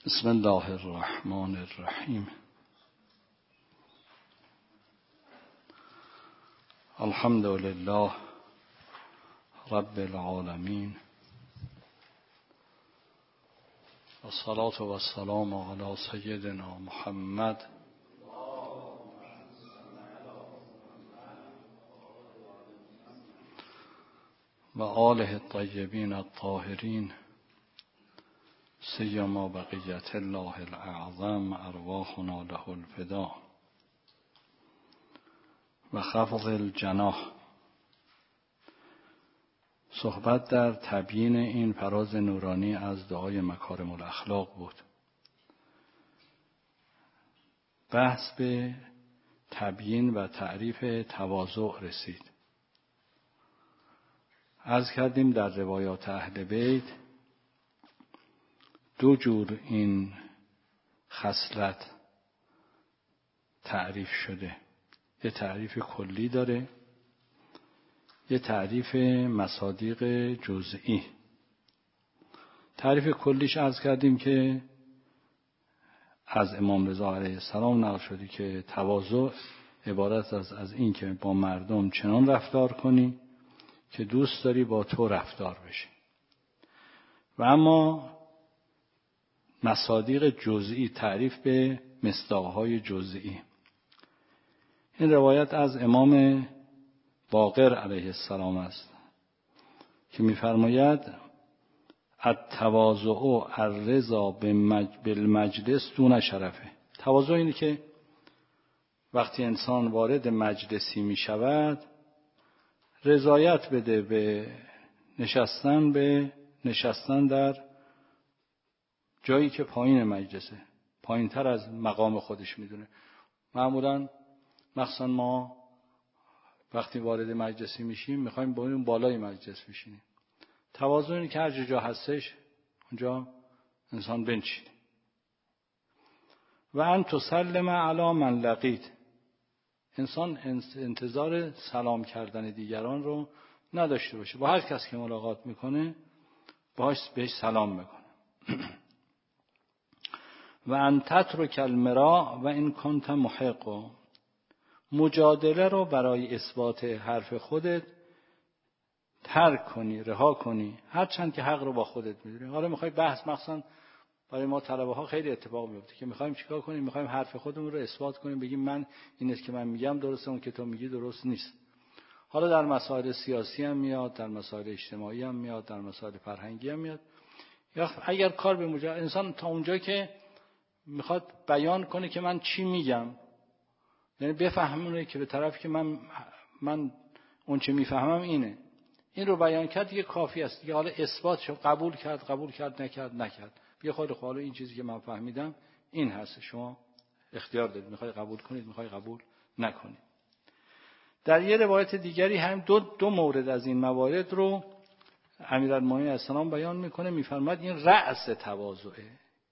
بسم الله الرحمن الرحیم. الحمد لله رب العالمین و الصلاة و السلام علی سیدنا محمد و آله الطیبین الطاهرین سیما بقیت الله الاعظم ارواحنا له الفدا و خفض الجناح. صحبت در تبیین این فراز نورانی از دعای مکارم الاخلاق بود. بحث به تبیین و تعریف تواضع رسید. عرض کردیم در روایات اهل بیت دو جور این خصلت تعریف شده. یه تعریف کلی داره، یه تعریف مصادیق جزئی. تعریف کلیش عرض کردیم که از امام رضا علیه السلام نقل شده که تواضع عبارت از این که با مردم چنان رفتار کنی که دوست داری با تو رفتار بشه. و اما مصادیق جزئی تعریف به مصداق‌های جزئی. این روایت از امام باقر علیه السلام است که می‌فرماید التواضع الرضا بالمجلس دون شرفه. تواضع اینه که وقتی انسان وارد مجلسی می‌شود رضایت بده به نشستن در جایی که پایین مجلسه، پایین تر از مقام خودش میدونه. معمولاً مخصوصا ما وقتی وارد مجلسی میشیم میخوایم با اون بالای مجلس بشینیم. تواضع اینه که هر جا هستش اونجا انسان بنشینه. و ان تسلم علی من لقیت. انسان انتظار سلام کردن دیگران رو نداشته باشه. با هر کس که ملاقات میکنه بهش سلام میکنه. و ان تترک المراء و ان کنت محق. مجادله رو برای اثبات حرف خودت ترک کنی، رها کنی، هرچند که حق رو با خودت میدونی. حالا میخوای بحث، مثلا برای ما طلبه ها خیلی اتفاق میفته که میخوایم چیکار کنیم، میخوایم حرف خودمون رو اثبات کنیم، بگیم من این است که من میگم درسته، اون که تو میگی درست نیست. حالا در مسائل سیاسی هم میاد، در مسائل اجتماعی هم میاد، در مسائل فرهنگی هم میاد. یا اگر کار به مجادله، انسان تا اونجا که میخواد بیان کنه که من چی میگم، یعنی بفهمونه که به طرف که من اون چه میفهمم اینه، این رو بیان کرد دیگه کافی است دیگه. حالا اثبات شد، قبول کرد نکرد بیا خود حالا این چیزی که من فهمیدم این هست، شما اختیار دارید، میخوای قبول کنید، میخوای قبول نکنید. در یه روایت دیگری هم دو مورد از این موارد رو امیرالمومنین علیه السلام بیان میکنه. میفرماد این رأس تواضعه،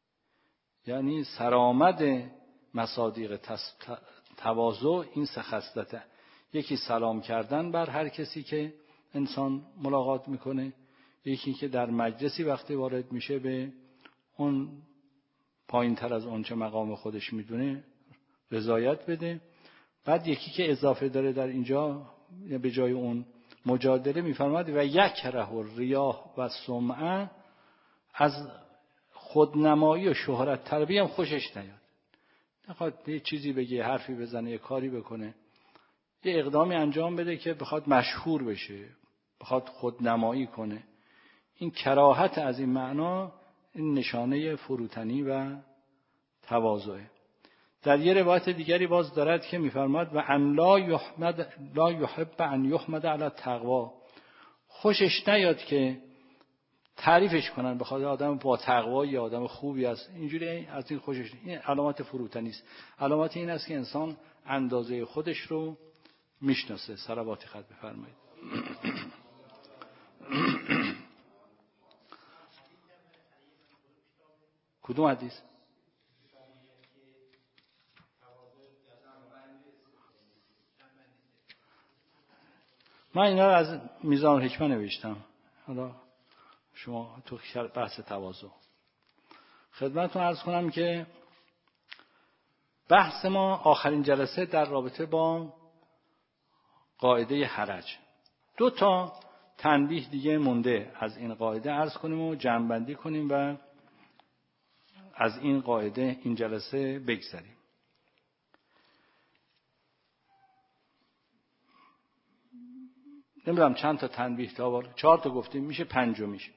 یعنی سرآمد مصادیق تواضع این سه خصلته. یکی سلام کردن بر هر کسی که انسان ملاقات میکنه، یکی که در مجلسی وقتی وارد میشه به اون پایین تر از اون چه مقام خودش میدونه رضایت بده. بعد یکی که اضافه داره در اینجا به جای اون مجادله، میفرماد و یکره الریاء و سمعه، از خودنمایی و شهرت طلبی هم خوشش نیاد. نخواد یه چیزی بگه، حرفی بزنه، یه کاری بکنه، یه اقدامی انجام بده که بخواد مشهور بشه، بخواد خودنمایی کنه. این کراهت از این معنا این نشانه فروتنی و تواضعه. در یه روایت دیگری باز دارد که میفرماد و ان لا یحب ان یحمد علی التقوی. خوشش نیاد که تعریفش کنن، بخاطر آدم با تقوا یا آدم خوبی است، اینجوری از این خوشش. این علامت فروتنی است. علامت این است که انسان اندازه خودش رو میشناسه. صلوات خط بفرمایید. کدوم حدیث؟ من اینا رو از میزان الحکمه نوشتم. حالا شما تو بحث تواضع خدمتتون عرض کنم که بحث ما آخرین جلسه در رابطه با قاعده حرج. 2 تا تنبیه دیگه مونده از این قاعده عرض کنیم و جمع‌بندی کنیم و از این قاعده این جلسه بگذریم. نمیدونم چند تا تنبیه تا 4 تا گفتیم، میشه 5 میشه.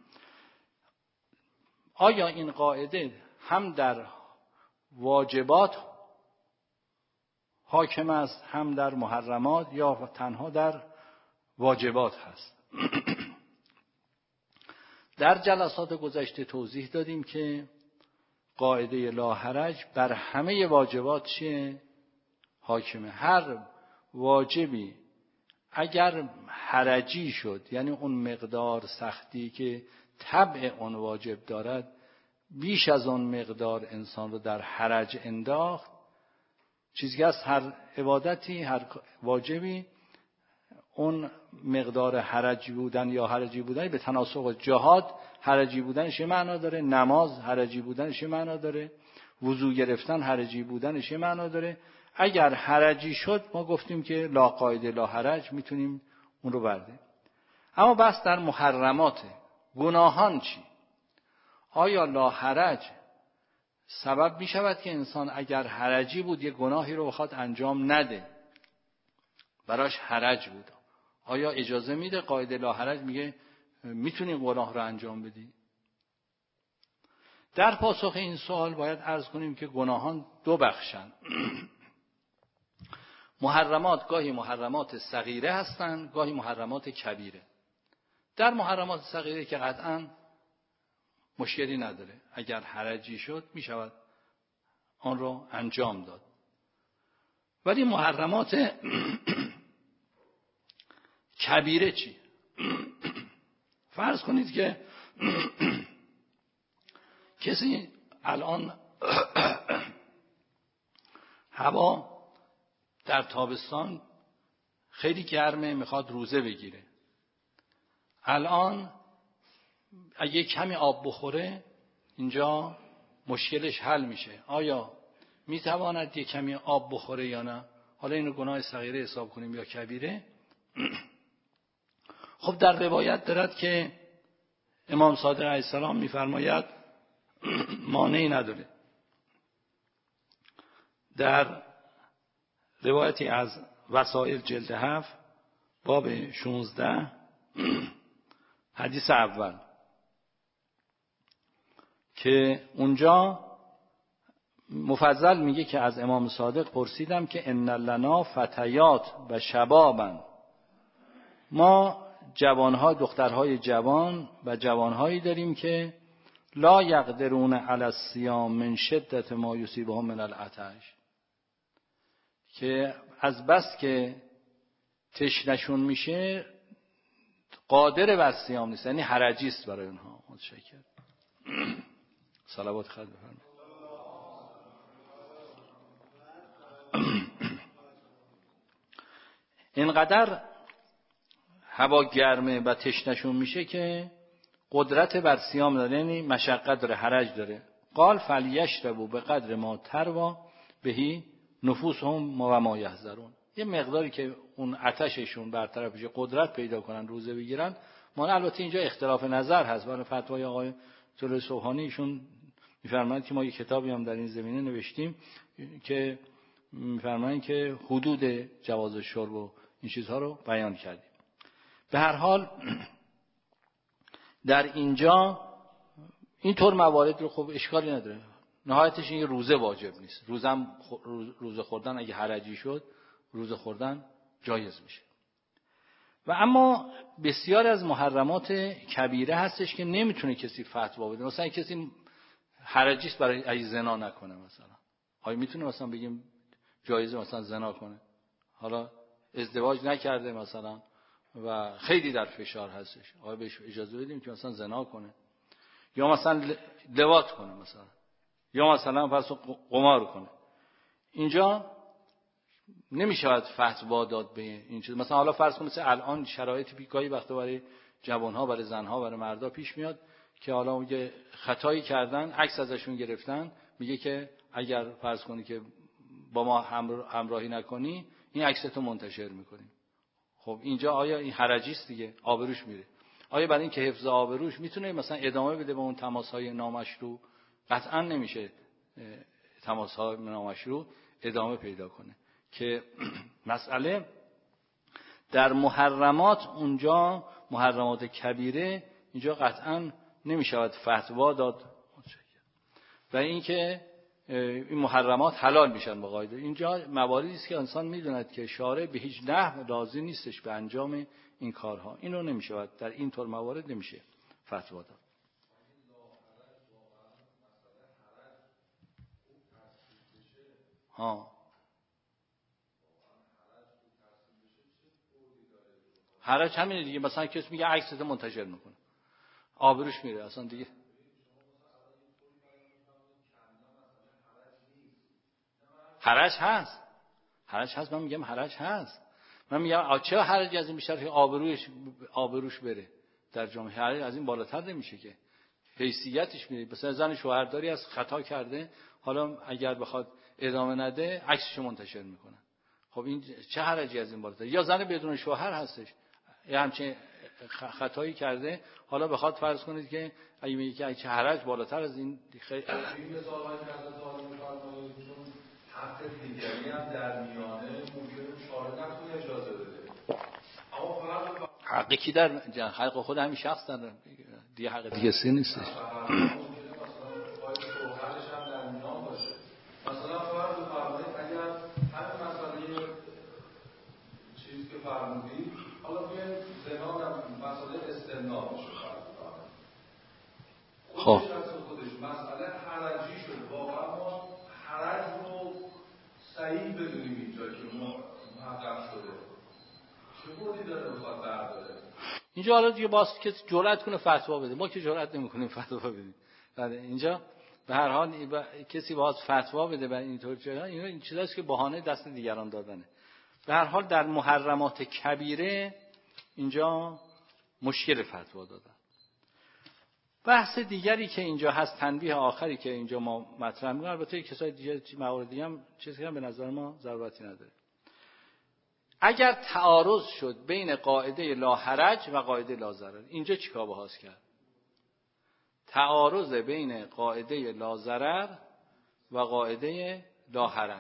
آیا این قاعده هم در واجبات حاکم است هم در محرمات یا تنها در واجبات هست؟ در جلسات گذشته توضیح دادیم که قاعده لا حرج بر همه واجبات چیه؟ حاکمه. هر واجبی اگر حرجی شد، یعنی اون مقدار سختی که طبع اون واجب دارد بیش از اون مقدار انسان رو در حرج انداخت، چیزی از هر عبادتی، هر واجبی اون مقدار حرجی بودن یا حرجی بودن به تناسق جهاد حرجی بودنش معنا داره، نماز حرجی بودنش معنا داره، وضو گرفتن حرجی بودنش معنا داره. اگر حرجی شد ما گفتیم که لا قاعده لا حرج، میتونیم اون رو برداریم. اما بس در محرماته. گناهان چی؟ آیا لا حرج سبب می شود که انسان اگر حرجی بود یه گناهی رو بخواد انجام نده، براش حرج بود، آیا اجازه میده قاعده لا حرج میگه میتونی گناه رو انجام بدی؟ در پاسخ این سوال باید عرض کنیم که گناهان 2 بخشن. محرمات گاهی محرمات صغیره هستند، گاهی محرمات کبیره. در محرمات صغیره که قطعاً مشکلی نداره، اگر حرجی شد می شود آن رو انجام داد. ولی محرمات کبیره چی؟ فرض کنید که کسی الان هوا در تابستان خیلی گرمه، میخواد روزه بگیره. الان اگه کمی آب بخوره اینجا مشکلش حل میشه. آیا میتواند یه کمی آب بخوره یا نه؟ حالا اینو گناه صغیره حساب کنیم یا کبیره؟ خب در روایت دارد که امام صادق علیه السلام میفرماید مانعی نداره. در روایتی از وسائل جلد 7 باب 16 حدیث اول که اونجا مفضل میگه که از امام صادق پرسیدم که ان لنا فتیات و شبابن، ما جوانها، دخترهای جوان و جوانهایی داریم که لا یقدرون علی الصیام من شدت ما یصیبهم من العطش، که از بس که تشنشون میشه قادر بر صیام نیست، یعنی حرجی است برای اونها. متشکرم. صلوات خیر بفرمایید. اینقدر هوا گرمه و تشنشون میشه که قدرت بر صیام داره، یعنی مشقت داره، حرج داره. قال فلیشربوا بقدر ما تروی بهی نفوسهم و ما یحذرون، یه مقداری که اون عطششون برطرف بشه، قدرت پیدا کنن روزه بگیرن. ما البته اینجا اختلاف نظر هست، برای فتوای آقای طلوع سبحانی ایشون میفرمایند که ما یک کتابی هم در این زمینه نوشتیم که میفرمایند که حدود جواز شرب و این چیزها رو بیان کردیم. به هر حال در اینجا اینطور موارد رو خب اشکالی نداره، نهایتش این روزه واجب نیست. روزه خوردن اگه حرجی شد روزه خوردن جایز میشه. و اما بسیار از محرمات کبیره هستش که نمیتونه کسی فتوا بده. مثلا کسی حرجی است برای ای زنا نکنه، مثلا آیا میتونه مثلا بگیم جایزه مثلا زنا کنه؟ حالا ازدواج نکرده مثلا و خیلی در فشار هستش، آیا بهش اجازه بدیم که مثلا زنا کنه یا مثلا لواط کنه مثلا، یا مثلا فرض قمار کنه؟ اینجا نمیشود فتوا داد به این چیز. مثلا حالا فرض کنید الان شرایط گاهی وقتا برای جوانها، برای زنها، برای مردا پیش میاد که حالا میگه خطایی کردن، عکس ازشون گرفتن، میگه که اگر فرض کنی که با ما همراهی نکنی این عکستو منتشر میکنیم. خب اینجا آیا این حرجی است دیگه، آبروش میره. آیا برای این که حفظ آبروش میتونه مثلا ادامه بده به اون تماس‌های نامشروع؟ قطعا نمیشه تماس‌های نامشروع ادامه پیدا کنه. که مسئله در محرمات، اونجا محرمات کبیره، اینجا قطعا نمیشود فتوا داد و اینکه این محرمات حلال میشن با قاعده. اینجا مواردی است که انسان میدوند که شارع به هیچ نحو راضی نیستش به انجام این کارها، اینو نمیشود در این طور موارد نمیشه فتوا داد. حرج همینه دیگه، مثلا کسی میگه عکست منتشر میکنه، آبروش میره اصلا دیگه. حرج هست، من میگم حرج هست. من میگم چه حرجی از این بیشتر که آبروش بره در جامعه؟ حرج از این بالاتر نمیشه که حیثیتش میره. مثلا زن شوهرداری از خطا کرده، حالا اگر بخواد ادامه نده عکسشو منتشر میکنه. خب این چه حرجی از این بالاتر؟ یا زن بدون شوهر هستش، یا همچین خطایی کرده، حالا بخواد فرض کنید که اگه میگه که چه حرج بالاتر از این خیلی حق دیگری هم در میانه ممکنه شارع نتونه اجازه بده. اما حق کی در حق خود همین شخص داره دیگه، حق دیگه سی نیستش. ممکنه مثلا پای شوهرش هم در میان باشه. مثلا فرض بفرمایید اگر همین مسئله چیزی که فرمودید، حالا بیاین زنا مسئله استمناء باشه فرض خب خودش مسئله حرجی شده، واقعا ما حرج رو صحیح بدونیم اینجا که محقق شده، چه بودی داره بخواد برداره اینجا؟ حالا دیگه باز کسی جرأت کنه فتوا بده، ما که جرأت نمی‌کنیم فتوا بدیم. اینجا به هر حال کسی باز فتوا بده برای اینطور چیزا، این چیزاست که بهانه دست دیگران دادنه. به هر حال در محرمات کبیره اینجا مشکل فتوا دادن. بحث دیگری که اینجا هست، تنبیه آخری که اینجا ما مطرح می‌کنیم، البته کسای دیگه مواردی هم چیزی که به نظر ما ضرورتی نداره. اگر تعارض شد بین قاعده لا حرج و قاعده لا ضرر، اینجا چیکار باید کرد؟ تعارض بین قاعده لا ضرر و قاعده لا حرج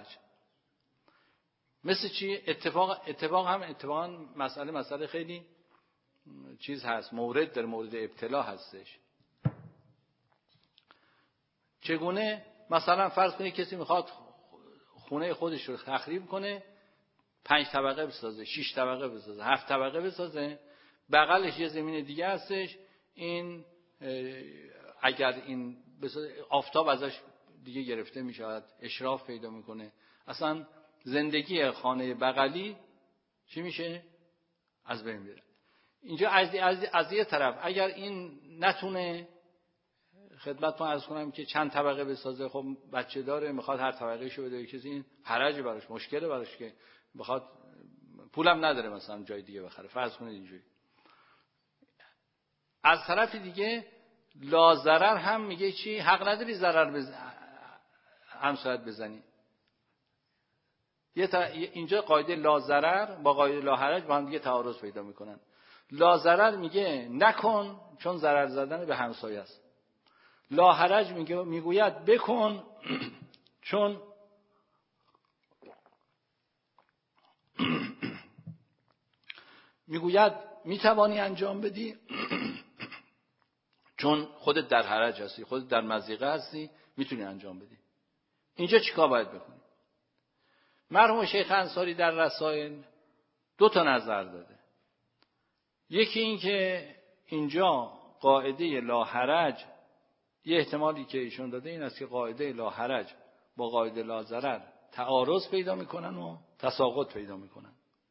مثل چی؟ اتفاقا مسئله خیلی چیز هست، مورد در مورد ابتلا هستش. چگونه؟ مثلا فرض کنید کسی میخواد خونه خودش رو تخریب کنه، 5 طبقه بسازه، 6 طبقه بسازه، 7 طبقه بسازه، بغلش یه زمین دیگه هستش، این اگر این آفتاب ازش دیگه گرفته میشود، اشراف پیدا میکنه، اصلا زندگی خانه بغلی چی میشه؟ از بین میره. اینجا از یه طرف اگر این نتونه، خدمتتون عرض کنم که چند طبقه بسازه، خب بچه داره، میخواد هر طبقه شو بده کسی، این حرج براش، مشکله براش که بخواد، پولم نداره مثلا جای دیگه بخره، فرض کنید اینجوری. از طرف دیگه لا ضرر هم میگه چی؟ حق نداری ضرر همسایت بزنی. اینجا قاعده لا ضرر با قاعده لا حرج با هم دیگه تعارض پیدا میکنن. لا ضرر میگه نکن چون ضرر زدن به همسایه است. لا حرج میگوید بکن چون میگوید میتوانی انجام بدی چون خودت در حرج هستی، خودت در مضیقه هستی، میتونی انجام بدی. اینجا چیکار باید بکنی؟ مرحوم شیخ انصاری در رسائل 2 نظر داده. یکی این که اینجا قاعده لا حرج، یه احتمالی که ایشون داده این است که قاعده لا حرج با قاعده لا ضرر تعارض پیدا میکنن و تساقط پیدا میکنن.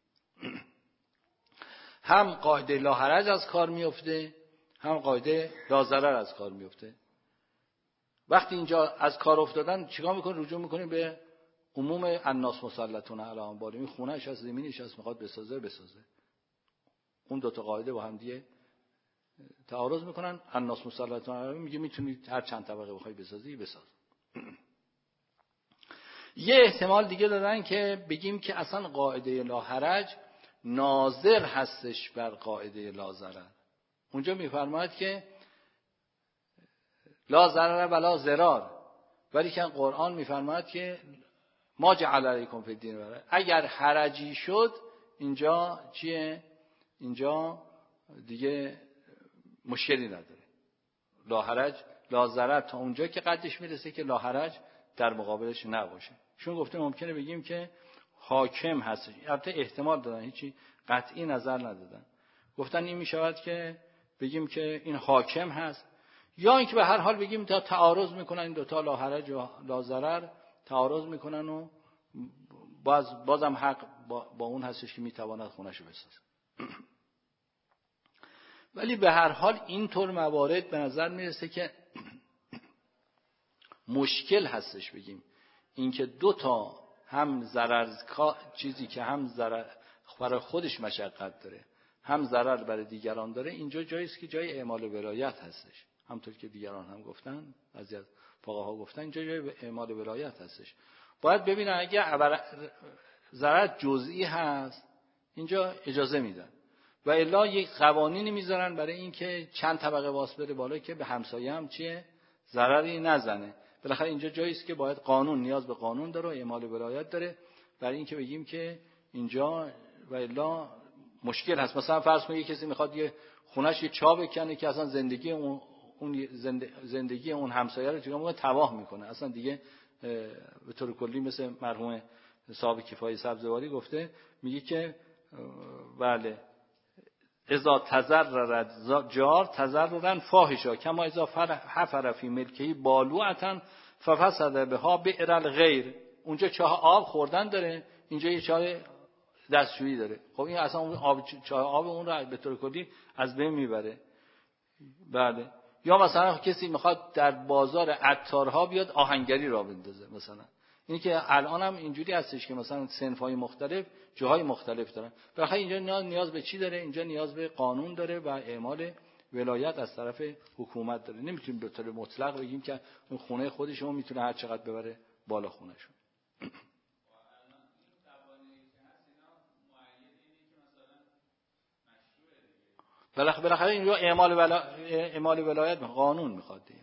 هم قاعده لا حرج از کار میفته، هم قاعده لا ضرر از کار میفته. وقتی اینجا از کار افتادن چیکار میکنه؟ رجوع میکنه به عموم الناس مسلطون علی انبارهم. این خونه‌اش از زمینش از میخواد بسازه. اون 2 قاعده با هم دیگه تعارض میکنن. الناس مسلطون علیهم میگه میتونید هر چند طبقه بخوای بسازی بساز. یه احتمال دیگه دارن که بگیم که اصلا قاعده لا حرج ناظر هستش بر قاعده لا ضرر. اونجا میفرماید که لا ضرر ولا ضرار، ولی که قرآن میفرماید که ما جعل علیکم فی الدین ولا. اگر حرجی شد اینجا چیه؟ اینجا دیگه مشکلی نداره. لا حرج لا ضرر تا اونجا که قدش میرسه که لا حرج در مقابلش نباشه. چون گفته ممکنه بگیم که حاکم هست، البته احتمال دادن، هیچی قطعی نظر ندادن، گفتن این میشود که بگیم که این حاکم هست، یا اینکه به هر حال بگیم تا تعارض میکنن این دوتا لا حرج و لا ضرر تعارض میکنن و بازم حق با اون هستش که میتواند خونه‌شو بسازه. ولی به هر حال اینطور موارد به نظر میرسه که مشکل هستش بگیم اینکه دو تا هم ضرر چیزی که هم ضرر برای خودش مشقت داره هم ضرر برای دیگران داره، اینجا جایی است که جای اعمال ولایت هستش. همونطور که دیگران هم گفتن، بعضی از فقها گفتن اینجا جای اعمال ولایت هستش. باید ببینن اگه ضرر جزئی هست اینجا اجازه میدن، و الا یک قوانینی میذارن برای اینکه چند طبقه واس بره بالا که به همسایه هم چیه ضرری نزنه. بالاخره اینجا جایی است که باید قانون نیاز به قانون داره و اعمال ولایت داره برای اینکه بگیم که اینجا و الا مشکل هست. مثلا فرض کنید کسی میخواد یه خونه‌اش یه چا بکنه که اصلا زندگی اون همسایه رو چیکار میکنه؟ تباه میکنه. اصلا دیگه به طور کلی مثل مرحوم صاحب کفایه سبزواری گفته، میگه که بله اذا تضرر جار تضررا فاحشا کما اذا حفر فی ملکه بالوعتا ففسد بها بئر الغیر. اونجا چاه آب خوردن داره، اینجا یه چاه دستشویی داره. خب این اصلا اون چاه آب اون رو به طور کلی از بین میبره. بله. یا مثلا کسی میخواد در بازار عطارها بیاد آهنگری را بندازه مثلا. این که الان هم اینجوری هستش که مثلا صنف‌های مختلف جاهای مختلف دارن. بالاخره اینجا نیاز به چی داره؟ اینجا نیاز به قانون داره و اعمال ولایت از طرف حکومت داره. نمیتونیم به طور مطلق بگیم که اون خونه خودشون میتونه هر چقدر ببره بالا خونهشون. بالاخره اینجا اعمال ولایت قانون میخواد دیگه.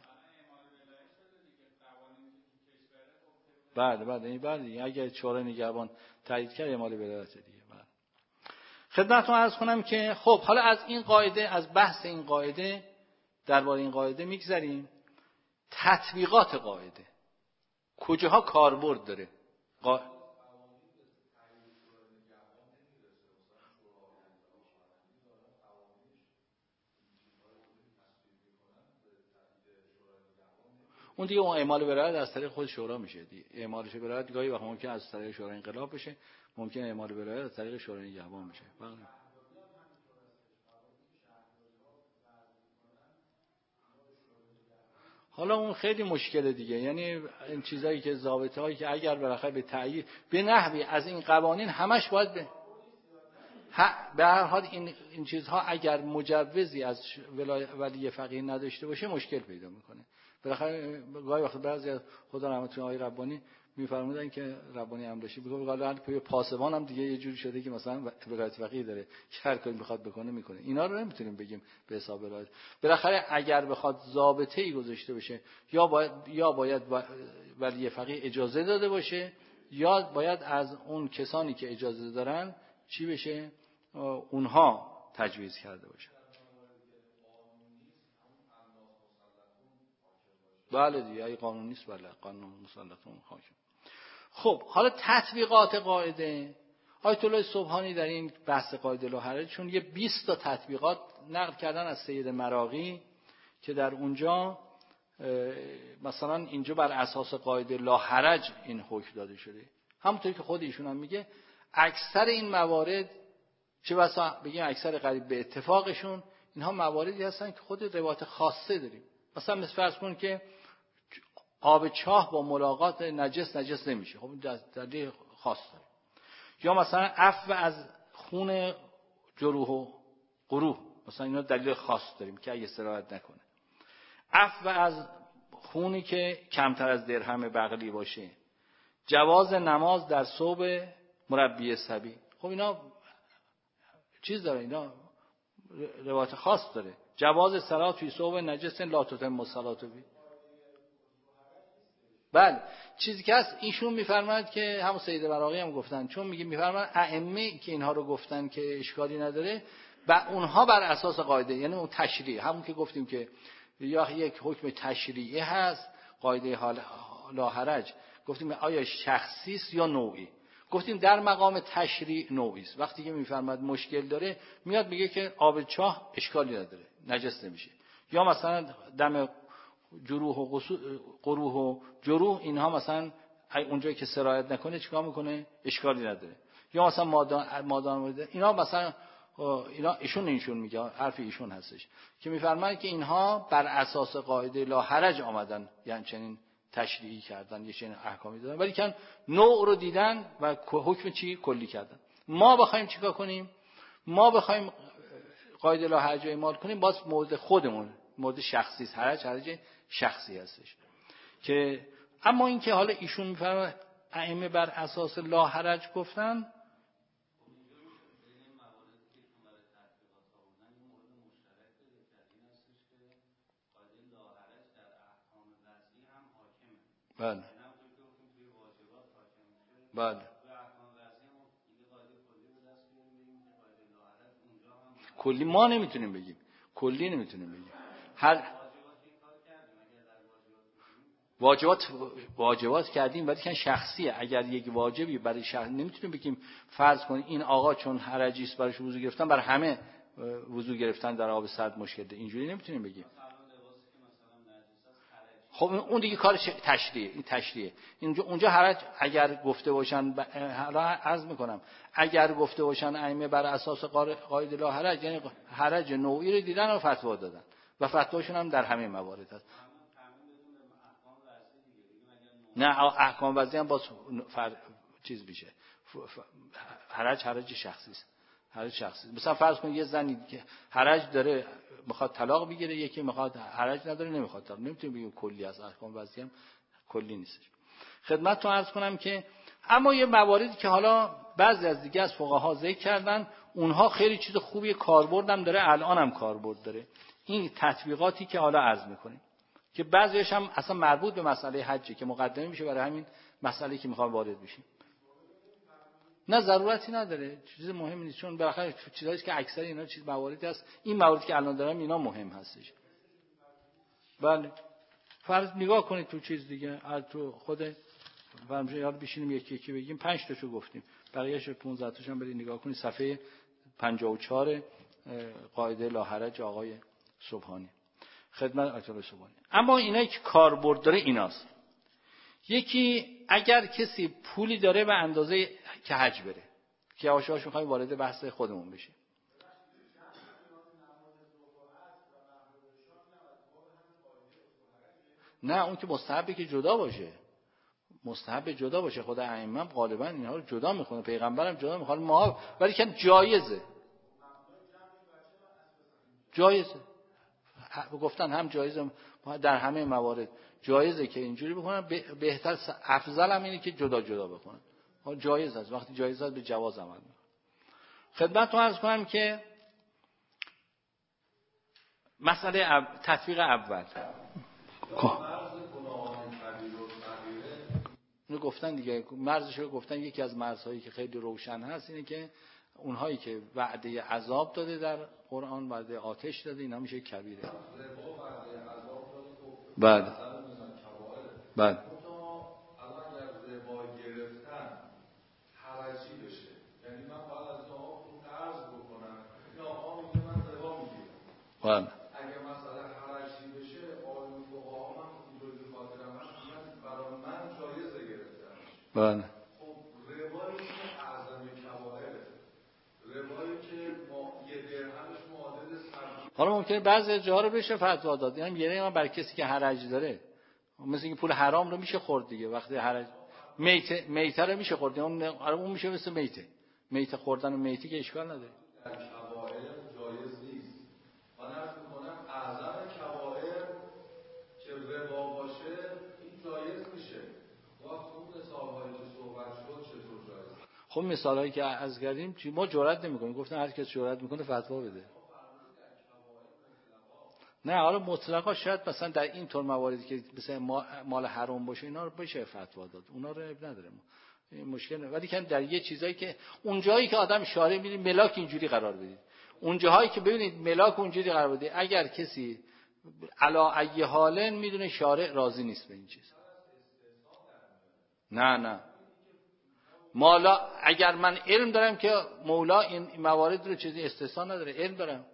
بله اگه شورای نگهبان تایید کرد اعمال ولایت دیگه. بله. خدمتتون عرض کنم که خب حالا از این قاعده، از بحث این قاعده، درباره این قاعده میگذریم. تطبیقات قاعده کجاها کاربرد داره؟ اون دیگه اون اعمال ولایت از طریق خود شورا میشه دیگه. اعمال ولایت گاهی وقت ممکن از طریق شورای انقلاب بشه، ممکن اعمال ولایت از طریق شورای نگهبان بشه. حالا اون خیلی مشکله دیگه، یعنی این چیزایی که ضابطه‌هایی که اگر بالاخره به تأیید به نحوی از این قوانین همش باید به هر حال این چیزها اگر مجوزی از ولی فقیه نداشته باشه مشکل پیدا میکنه. بالاخره گاهی وقت بعضی از خدا رحمت کنه آقای ربانی میفرمودن که ربانی امرشی میگه والا پاسبان هم دیگه یه جوری شده که مثلا ولایت فقیه داره که هر کاری میخواد بکنه میکنه. اینا رو نمیتونیم بگیم به حساب ولایت. بالاخره اگر بخواد ضابطه‌ای گذاشته بشه یا باید ولی فقیه اجازه داده باشه یا باید از اون کسانی که اجازه دارن چی بشه؟ اونها تجویز کرده باشه. بله دیگه اگه قانون نیست بله قانون مسلطون حاکم. خب حالا تطبیقات قاعده، آیت الله سبحانی در این بحث قاعده لا حرج چون یه 20 تا تطبیقات نقل کردن از سید مراغی که در اونجا مثلا اینجا بر اساس قاعده لا حرج این حکم داده شده. همونطوری که خود ایشون هم میگه اکثر این موارد چه بسا بگیم اکثر قریب به اتفاقشون اینها مواردی هستن که خود روایت خاصه داریم. مثلا فرض کن که آب چاه با ملاقات نجس نمیشه، خب دلیل خاص داره. یا مثلا عفو از خون جروح و قروح مثلا اینا دلیل خاص داریم که اگه سرایت نکنه. عفو از خونی که کمتر از درهم بغلی باشه. جواز نماز در ثوب مربی صبی. خب اینا چیز داره، اینا روایت خاص داره. جواز صلات فی ثوب نجس لا تتم الصلاة فی. بله چیزی که هست ایشون میفرماید که همون سید براقی هم گفتن، چون میفرماید ائمه که اینها رو گفتن که اشکالی نداره و اونها بر اساس قاعده، یعنی اون تشریع، همون که گفتیم که یا یک حکم تشریعی هست قاعده لا حرج، گفتیم آیا شخصی است یا نوعی. گفتیم در مقام تشریع نوعی است. وقتی که میفرماید مشکل داره میاد میگه که آب چاه اشکالی نداره، نجس نمیشه. یا مثلا دم جروح و قروح و جروح اینها مثلا اونجایی که سرایت نکنه چیکار میکنه؟ اشکالی نداره. یا مثلا مادان اینا مثلا اینا ایشون میگه، حرف ایشون هستش که میفرماید که اینها بر اساس قاعده لا حرج آمدن، یعنی چنین تشریعی کردن، یه چنین احکامی دادن، ولی که نوع رو دیدن و حکم چی کلی کردن. ما بخوایم چیکار کنیم؟ ما بخوایم قاعده لا حرج اعمال کنیم، باز مورد خودمون، مورد شخصی است. حرج شخصی هستش که اما این که حالا ایشون میفرماید ائمه بر اساس لا حرج گفتن، بله بله کلی ما نمیتونیم بگیم، کلی نمیتونیم بگیم. هر واجبات کردیم ولی که شخصیه. اگر یک واجبی برای شخص نمیتونیم بگیم فرض کنید این آقا چون حرجی است براش وضو گرفتن، بر همه وضو گرفتن در آب سرد مشکل ده، اینجوری نمیتونیم بگیم. خب اون دیگه کار تشریعه، این تشریعه. اونجا حرج اگر گفته باشن، عرض میکنم اگر گفته باشن ائمه بر اساس قاعده لا حرج، یعنی حرج نوعی رو دیدن و فتوا دادن و فتواشون هم در همه موارد هست. نه احکام وضعی هم باز چیز میشه، حرج شخصی است. حرج شخصی. مثلا فرض کن یه زنی که حرج داره میخواد طلاق بگیره، یکی میخواد حرج نداره نمیخواد طلاق، نمیتونیم بگیم کلی از احکام وضعی هم کلی نیستش. خدمتتون عرض کنم که اما یه مواردی که حالا بعضی از دیگه از فقها ذکر کردن، اونها خیلی چیز خوبی کاربرد هم داره، الان هم کاربرد داره. این تطبیقاتی که حالا عرض میکنیم که بعضیش هم اصلا مربوط به مسئله حجه که مقدمه میشه برای همین مسئله که میخوام وارد بشیم. نه ضرورتی نداره، چیز مهمی نیست، چون بالاخره چیزایی که اکثر اینا چیز مواردی هست، این مواردی که الان دارم اینا مهم هستش. بله فرض نگاه کنید تو چیز دیگه، از تو خود فرض یاد بشینیم یکی یکی بگیم. 5 تاشو گفتیم، بقیه‌اش 15 تاشو هم برید نگاه کنید، صفحه 54 قاعده لا حرج آقای سبحانی، خدمت آیت الله سبحانی. اما اینایی که کاربرد داره ایناست. یکی اگر کسی پولی داره به اندازه که حج بره، که یواشاش می‌خوایم وارد بحث خودمون بشیم. نه اون که مستحبه که جدا باشه، مستحب جدا باشه. خود ائمه غالبا اینها رو جدا میخونه، پیغمبرم جدا میخونه، ما ولی که جایزه، جایزه گفتن هم جایزه در همه موارد جایزه که اینجوری بکنن، بهتر افضل هم اینه که جدا جدا بکنن. جایز است، وقتی جایز است به جواز عمل میکنه. خدمتتون عرض کنم که مسئله تطبیق اول اینو گفتن دیگه، مرزش رو گفتن. یکی از مرزهایی که خیلی روشن هست اینه که اونهایی که وعده عذاب داده در قرآن، وعده آتش داده، اینا میشه کبیره. بله بله بله اگه مثلا حرجی بشه آیون فقها هم اینجوری خاطرم هست میگن برای من جایزه گرفتن. بله خب روایی که اعظم کبائره، روایی که یه درهمش معادل صد. حالا ممکنه بعضی جاها رو بشه فتوا داد، یعنی یه من برای کسی که حرج داره، مثل اینکه پول حرام رو میشه خورد دیگه، وقتی حرج میته رو میشه خورد، اون میشه مثل میته خوردن و میته که اشکال نداره. در کبائر جایز نیست. خب مثالایی که از کردیم ما جرئت نمی‌کنیم، گفتن هر کس جرئت می‌کنه فتوا بده. نه حالا مطلقا شاید مثلا در این طور مواردی که مثلا مال حرام باشه اینا رو بشه فتوا داد، اونا رو عیب نداره، این مشکل نه. ولی که در یه چیزایی که اون جایی که آدم شارع می‌بینید ملاک اینجوری قرار بدید، اون جاهایی که ببینید ملاک اونجوری قرار بدید، اگر کسی علا ای حال میدونه شارع راضی نیست به این چیز، نه مالا اگر من علم دارم که مولا این موارد رو چیزی استثنا نداره، علم دارم.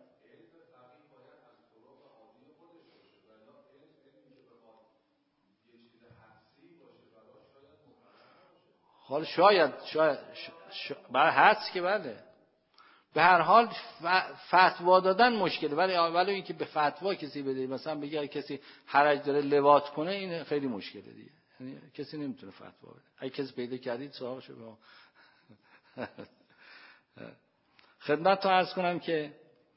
حالا شاید برای حدس که بله، به هر حال فتوا دادن مشکله، ولی اینکه به فتوا کسی بده، مثلا بگه کسی حرج داره لواط کنه، این خیلی مشکله دیگه، یعنی کسی نمیتونه فتوا بده. اگه کسی پیدا کردید سراغشو به ما. خدمتتون عرض کنم که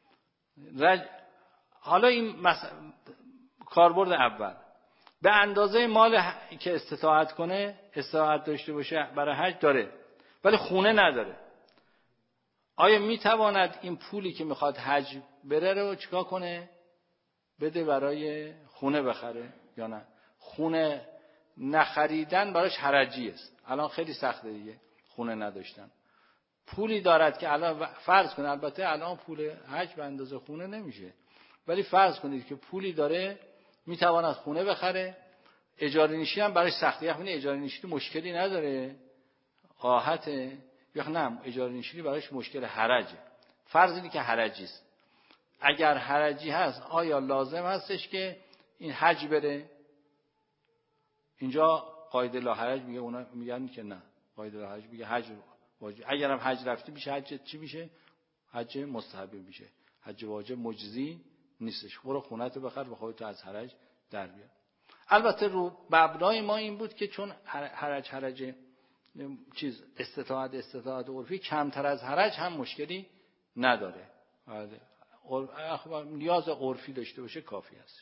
حالا این کاربرد اول به اندازه مال که استطاعت کنه، استطاعت داشته باشه برای حج داره، ولی خونه نداره. آیا میتواند این پولی که میخواد حج بره رو چیکار کنه؟ بده برای خونه بخره یا نه؟ خونه نخریدن براش حرجی است. الان خیلی سخته دیگه خونه نداشتن. پولی دارد که الان فرض کنید، البته الان پول حج به اندازه خونه نمیشه، ولی فرض کنید که پولی داره میتواند خونه بخره، اجاره نشینی هم براش سخته. یعنی اجاره نشینی مشکلی نداره، راحته، یا نه اجاره نشینی براش مشکل حرجه. فرض اینه که حرجی است. اگر حرجی هست آیا لازم هستش که این حج بره؟ اینجا قاعده لا حرج میگه، اونا میگن که نه، قاعده لا حرج میگه حج واجب. اگرم حج رفتی میشه حج چی میشه؟ حج مستحب میشه، حج واجب مجزی نیستش. برو خونه‌تو بخر و خودت از حرج در بیار. البته رو مبنای ما این بود که چون حرج چیز استطاعت عرفی کمتر از حرج هم مشکلی نداره، نیاز عرفی داشته باشه کافی است.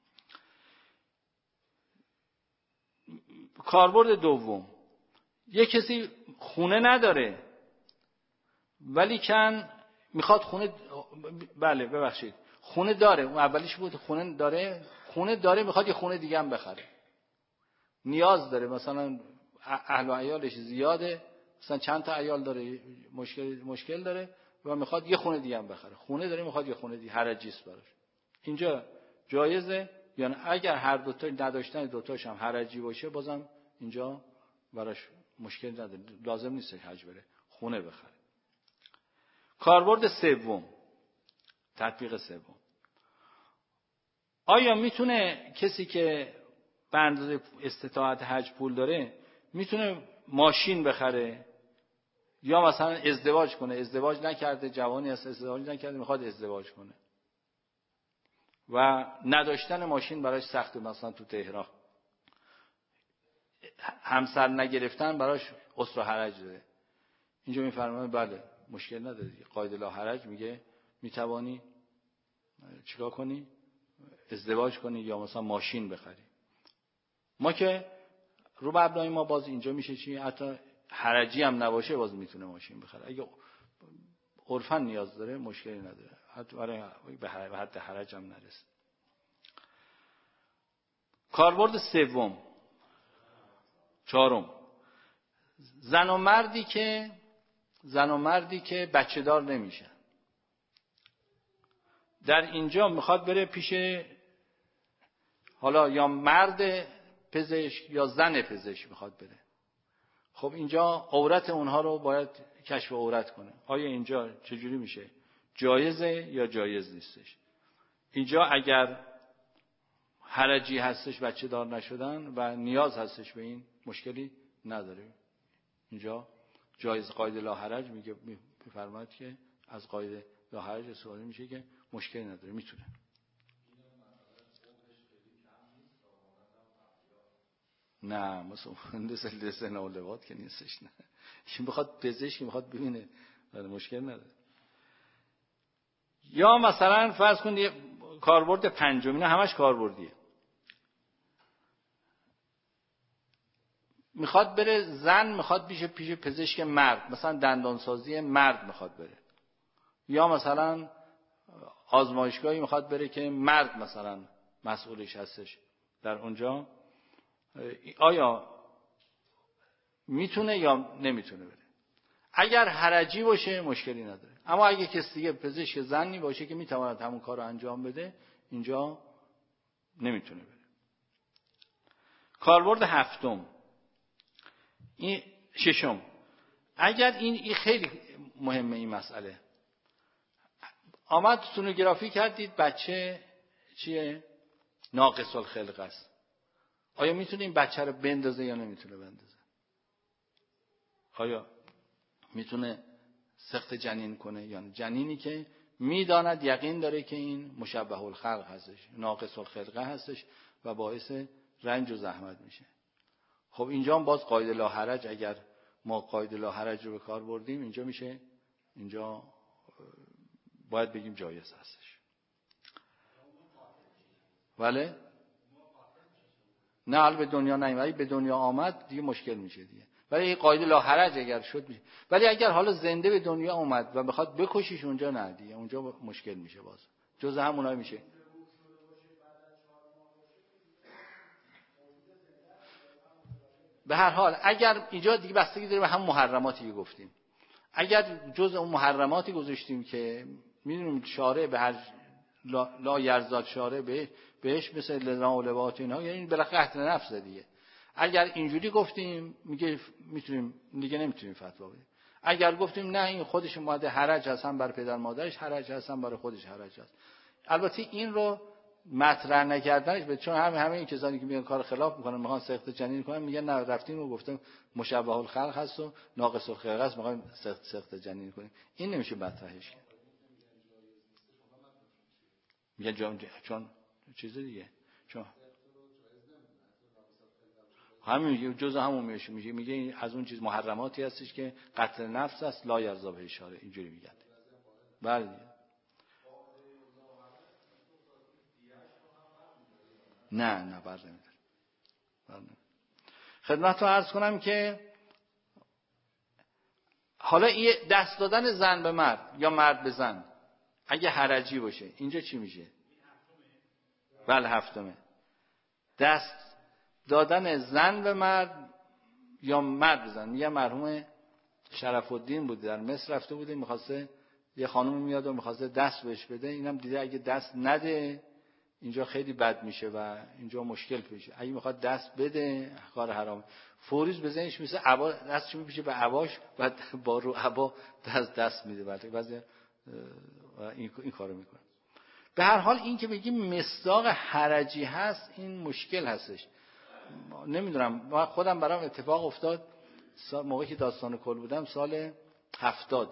کاربرد دوم، یک کسی خونه نداره ولی کن میخواد خونه، بله ببخشید خونه داره، اون اولیش بود خونه داره میخواد یه خونه دیگه هم بخره، نیاز داره، مثلا اهل و عیالش زیاده، مثلا چند تا عیال داره، مشکل داره و میخواد یه خونه دیگه هم بخره، خونه داره میخواد یه خونه دیگه، حرجی است براش. اینجا جایزه، یعنی اگر هر دو تا نداشتن دو تاش هم حرجی باشه بازم اینجا براش مشکل نداره، لازم نیست حج بره، خونه بخره. کاربرد سوم، تطبیق سوم، آیا میتونه کسی که به اندازه استطاعت حج پول داره میتونه ماشین بخره یا مثلا ازدواج کنه، ازدواج نکرده، جوانی است ازدواج نکرده میخواد ازدواج کنه و نداشتن ماشین براش سخته، مثلا تو تهران همسر نگرفتن براش عسر و حرج داره، اینجا میفرماید بله مشکل نداره، قاعده لا حرج میگه میتوانی چیکار کنی؟ ازدواج کنی یا مثلا ماشین بخری. ما که رو مبنای ما باز اینجا میشه چی؟ حتی حرجی هم نباشه باز میتونه ماشین بخره، اگه عرفاً نیاز داره مشکلی نداره، حتی به حد حرج هم نرسه. کاربرد سوم، چهارم، زن و مردی که بچه دار نمیشن. در اینجا میخواد بره پیش حالا یا مرد پزشک یا زن پزشک میخواد بره. خب اینجا عورت اونها رو باید کشف عورت کنه. آیا اینجا چجوری میشه؟ جایزه یا جایز نیستش؟ اینجا اگر حرجی هستش بچه دار نشدن و نیاز هستش به این مشکلی نداره. اینجا جایز، قاعده لا حرج میگه، میفرماید که از قاعده لا حرج استفاده میشه که مشکلی نداره، میتونه. نه مثلا لسن اولوات که نیستش، نه این بخواد پزشک میخواد ببینه مشکل نداره. یا مثلا فرض کنید کاربرد پنجم، اینا همش کاربردیه. میخواد بره، زن میخواد پیش پزشک مرد، مثلا دندانسازی مرد میخواد بره، یا مثلا آزمایشگاهی میخواد بره که مرد مثلا مسئولش هستش در اونجا، آیا میتونه یا نمیتونه بره؟ اگر حرجی باشه مشکلی نداره، اما اگه کسی دیگه پزشک زنی باشه که میتواند همون کار رو انجام بده، اینجا نمیتونه بره. کاربرد هفتم، این ششم، اگر این خیلی مهمه این مسئله، آمد سونوگرافی کردید بچه چیه؟ ناقص الخلقه است، آیا میتونه این بچه رو بندازه یا نمیتونه بندازه؟ آیا میتونه سقط جنین کنه یا نه؟ جنینی که میداند یقین داره که این مشبه الخلق هستش، ناقص الخلقه هستش و باعث رنج و زحمت میشه. خب اینجا هم باز قاعده لا حرج، اگر ما قاعده لا حرج رو به کار بردیم، اینجا میشه، اینجا باید بگیم جایز هستش. ولی نه، حال به دنیا نیم، ولی به دنیا آمد دیگه مشکل میشه دیگه. ولی این قاعده لا حرج اگر شد میشه. ولی اگر حالا زنده به دنیا اومد و بخواد بکشیش، اونجا نه دیگه، اونجا مشکل میشه، باز جز همونها میشه. به هر حال اگر اینجا دیگه بستگی داره به هم محرماتی که گفتیم. اگر جز اون محرماتی گذاشتیم که میدونیم شارع به هر لا یرزاد شارع بهش مثل لنا و لبات اینها، یعنی بالاخره قتل نفس دیگه. اگر اینجوری گفتیم میگه میتونیم دیگه، نمیتونیم فتوا بدیم. اگر گفتیم نه این خودش ماده حرج هستن بر پدر مادرش، حرج هستن برای خودش حرج هست. البته این رو مطرح نکردنش به، چون همه این کسانی که میگن کار خلاف میکنن، میخوان سقط جنین کنن، میگن نه رفتیم و گفتم مشبه الخلق هست و ناقص الخلقه است، میخوایم سقط جنین کنیم. این نمیشه مطرحش کرد. میگن چون چیز دیگه، چون همین جزء همون میگه از اون چیز محرماتی هستش که قتل نفس است، لا یرضا به اشاره، اینجوری میگن. بله نه بر نمیداره. خدمت رو عرض کنم که حالا این دست دادن زن به مرد یا مرد به زن اگه حرجی باشه، اینجا چی میشه؟ بله هفتمه، دست دادن زن به مرد یا مرد به زن. میگه مرحوم شرف الدین بود، در مصر رفته بوده، میخواسته یه خانم میاد و میخواسته دست بهش بده، اینم دیده اگه دست نده اینجا خیلی بد میشه و اینجا مشکل پیش. اگه میخواد دست بده کار حرام، فوریز بزنیش مثل عبا، دستش میپیچه به عباش، بعد با رو عبا دست میده. بعضی این کارو میکنه. به هر حال این که بگیم مصداق حرجی هست، این مشکل هستش. نمیدونم، خودم برام اتفاق افتاد موقعی که داستان کل بودم سال 70،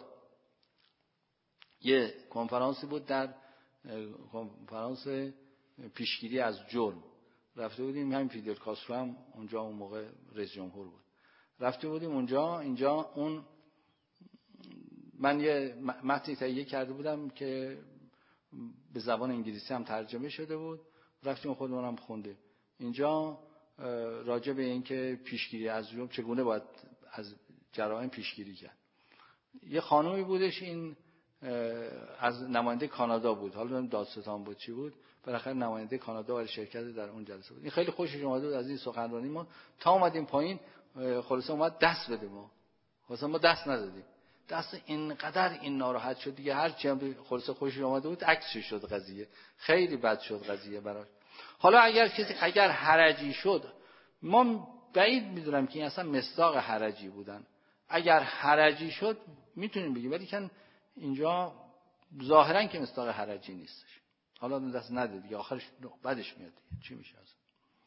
یه کنفرانسی بود، در کنفرانس پیشگیری از جرم رفته بودیم، همین فیدل کاسترو هم اونجا اون موقع رئیس جمهور بود، رفته بودیم اونجا. اینجا اون من یه متنی تهیه کرده بودم که به زبان انگلیسی هم ترجمه شده بود، رفتیم خودمون هم خوندیم. اینجا راجع به این که پیشگیری از جرم چگونه باید از جرایم پیشگیری کرد. یه خانومی بودش، این از نماینده کانادا بود، حالا دادستان بود چی بود، بالاخره نماینده کانادا برای شرکت در اون جلسه بود. این خیلی خوشش اومد از این سخنرانی ما. تا اومدیم پایین خلاصه اومد دست بده، ما دست ندادیم. دست اینقدر این ناراحت شد دیگه، هر چی هم خلاصه خوشش اومده بود عکسش شد قضیه، خیلی بد شد قضیه براش. حالا اگر حرجی شد، ما بعید میدونم که این اصلا مصداق حرجی بودن. اگر حرجی شد میتونیم بگیم، ولی که اینجا ظاهرا که مصداق حرجی نیستش. حالا دست نده دیگه، آخرش بعدش میاد دیگه. چی میشه اصلا؟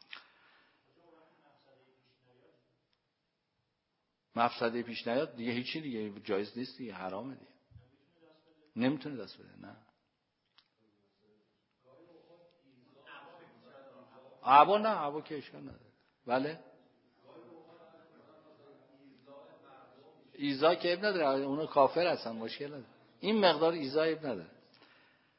مفسده پیش نیاد دیگه، هیچی دیگه جایز نیست دیگه، حرامه دیگه. نمیتونه دست بده. نه عبا که اشکال نداره. بله ایزا که اب نداره، اونا کافر هستن، مشکل نداره. این مقدار ایزا اب نداره.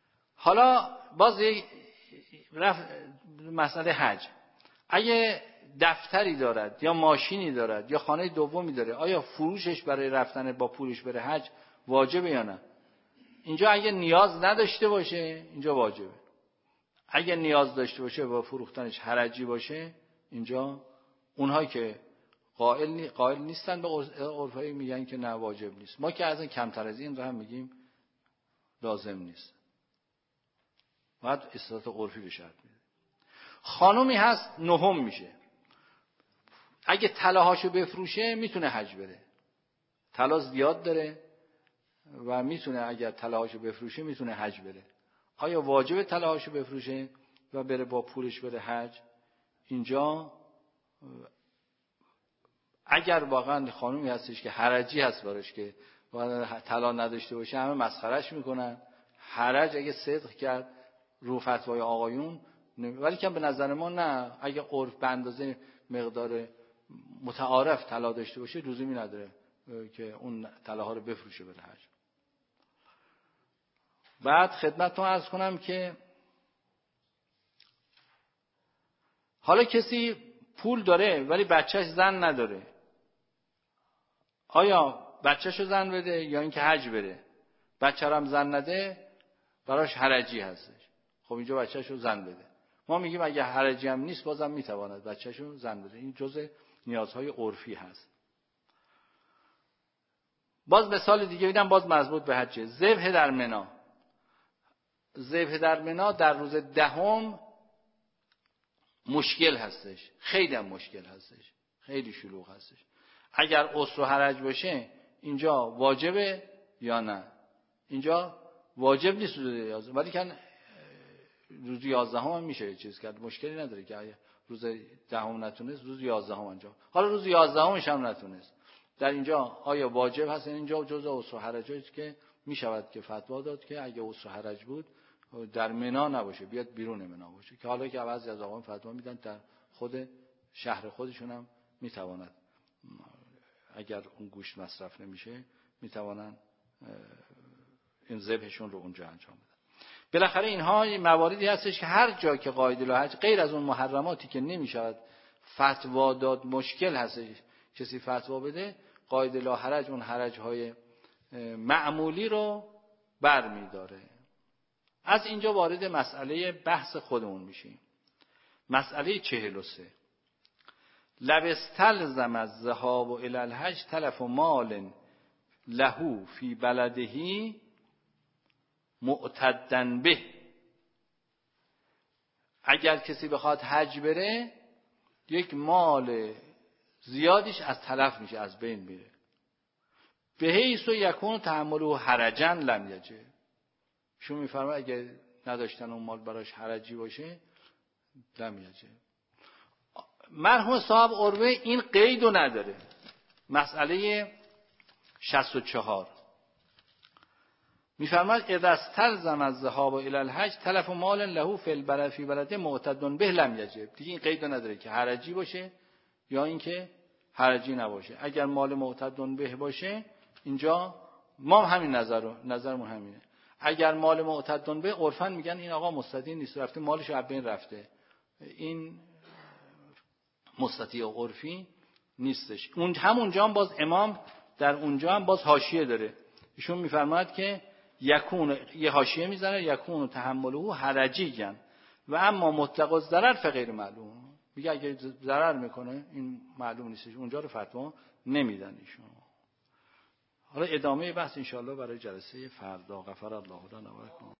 حالا باز مسئله حج، اگه دفتری دارد یا ماشینی دارد یا خانه دومی داره، آیا فروشش برای رفتن با پولش بره حج واجبه یا نه؟ اینجا اگه نیاز نداشته باشه اینجا واجبه. اگه نیاز داشته باشه با فروختنش حرجی باشه، اینجا اونهایی که قائل نیستن به عرفایی میگن که نه واجب نیست. ما که از این کمتر از این رو هم میگیم لازم نیست. باید استثبات عرفی به شرط میده. خانومی هست نهم میشه، اگه طلاهاشو بفروشه میتونه حج بره، طلا زیاد داره و میتونه اگر طلاهاشو بفروشه میتونه حج بره. آیا واجب طلاهاشو بفروشه و بره با پولش بره حج؟ اینجا اگر واقعا خانومی هستش که حرجی هست براش که طلا نداشته باشه، همه مسخرهش میکنن. حرج اگه صدق کرد رو فتوای آقایون، ولی که به نظر ما نه، اگه عرف به اندازه مقدار متعارف طلا داشته باشه لزومی نداره که اون طلاها رو بفروشه بره حج. بعد خدمتتون عرض کنم که حالا کسی پول داره ولی بچهش زن نداره، آیا بچهشو زن بده یا اینکه حج بره؟ بچه هم زن نده براش حرجی هستش، خب اینجا بچهشو زن بده. ما میگیم اگه حرجی هم نیست بازم میتواند بچهشو زن بده. این جزء نیازهای عرفی هست. باز مثال دیگه میدم، باز مربوط به حج. ذبح در منی. ذبح در منی در روز 10 مشکل هستش، خیلی هم مشکل هستش، خیلی شلوغ هستش. اگر عسر و حرج باشه اینجا واجبه یا نه؟ اینجا واجب نیست روز 11، ولی که روز 11 هم میشه چیز کرد، مشکلی نداره که روز 10 نتونست روز 11 انجام. حالا روز 11 هم نتونست، در اینجا آیا واجب هست؟ اینجا جزء عسر و حرجی است که میشود که فتوا داد که اگه عسر و حرج بود در منی نباشه، بیاد بیرون منی باشه، که حالا که بعضی از آقایان فتوا میدن در خود شهر خودشون هم میتواند، اگر اون گوشت مصرف نمیشه میتوانن این ذبحشون رو اونجا انجام بدن. بالاخره اینها مواردی هستش که هر جا که قاعده الحج غیر از اون محرماتی که نمیشود فتوا داد مشکل هستش کسی فتوا بده، قاعده لا حرج اون حرج‌های معمولی رو برمی‌داره. از اینجا وارد مسئله بحث خودمون میشیم. مسئله 43. لو استلزم الذهاب الی الحج تلف مال له فی بلده معتدا به. اگر کسی بخواد حج بره یک مال زیادیش از تلف میشه، از بین میره. به حیث یکون تحمله حرجا لم یجب. شما میفرماید اگه نداشتن اون مال براش حرجی باشه لم یجب. مرحوم صاحب عروه این قیدو نداره. مسئله 64 میفرماید اذا استلزم الذهاب الی الحج تلف مال له فی البلد فی بلد معتد به لم یجب. دیگه این قیدو نداره که حرجی باشه یا اینکه حرجی نباشه. اگر مال معتد به باشه اینجا ما همین نظرمون همینه. اگر مال معتد به عرفاً میگن این آقا مستطیع نیست، رفته مالش از بین رفته، این مستطیع عرفی نیستش. اون همونجا هم باز امام در اونجا هم باز حاشیه داره، ایشون میفرماید که یکون، یه حاشیه میزنه یکون تحمله حرجیًا و اما مطلق الضرر فغیر معلوم. میگه اگه ضرر میکنه این معلوم نیستش، اونجا رو فتوا نمیدن ایشون. حالا ادامه بحث انشاءالله برای جلسه فردا. غفر الله لنا و لکم.